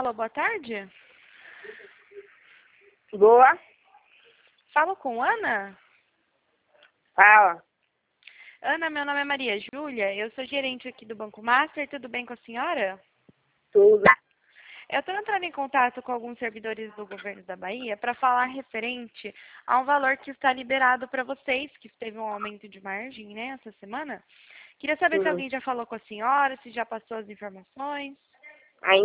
Alô, boa tarde. Boa. Falo com Ana? Fala. Ana, meu nome é Maria Júlia, eu sou gerente aqui do Banco Master, tudo bem com a senhora? Tudo. Eu estou entrando em contato com alguns servidores do governo da Bahia para falar referente a um valor que está liberado para vocês, que teve um aumento de margem, né, essa semana. Queria saber se alguém já falou com a senhora, se já passou as informações.